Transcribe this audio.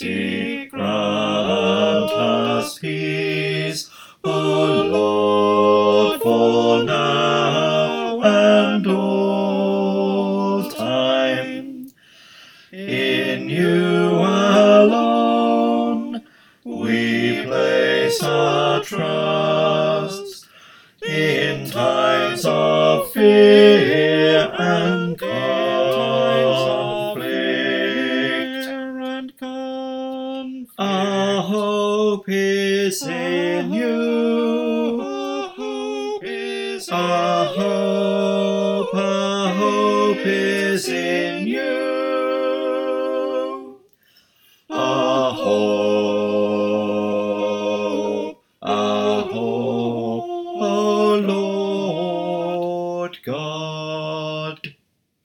mercy, grant us peace, O Lord, for now and all time. In you alone we place our trust, in times of fear and conflict. Our hope is in you. Our hope is in